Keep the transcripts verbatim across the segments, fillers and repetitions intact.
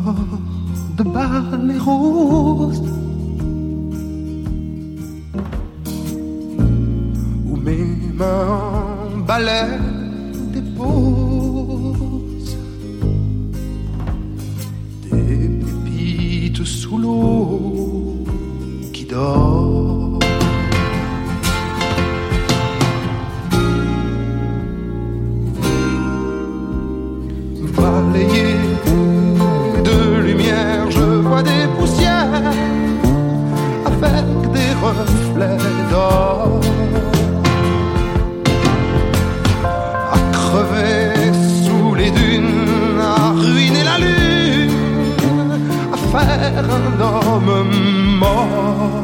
corps de balles et roses, où mes mains balaient dépose des pépites sous l'eau qui dort. Balayé de lumière, je vois des poussières avec des reflets d'or. À crever sous les dunes, à ruiner la lune, à faire un homme mort.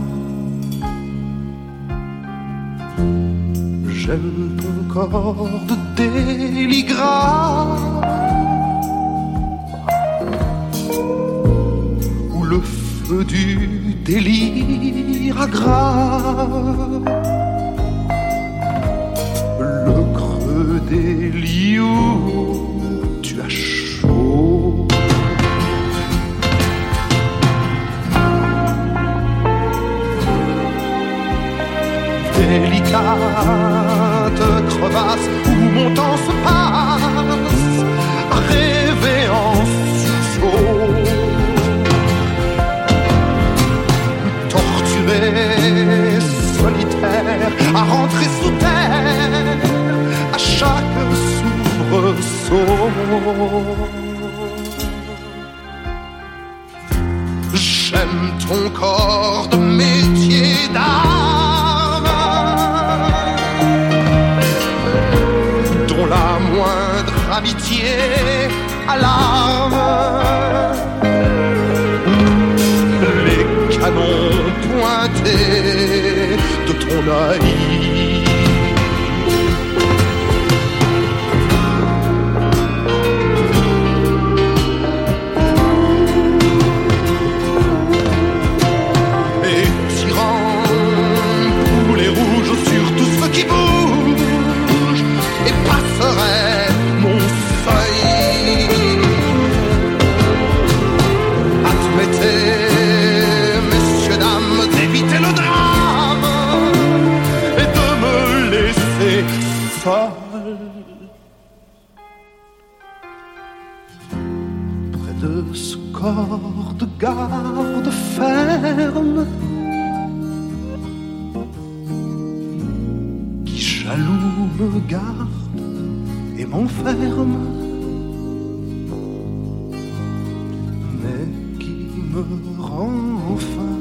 J'aime ton corps de délégrat, où le feu du délire aggrave le creux des lits où tu as chaud. Délicate crevasse où mon temps se passe, rêver en sursaut, torturé, solitaire, à rentrer sous terre à chaque soubresaut. J'aime ton corps de métier d'âme, dont la moindre amitié alarme les canons pointés de ton œil. Près de ce corps de garde ferme qui jaloux me garde et m'enferme, mais qui me rend enfin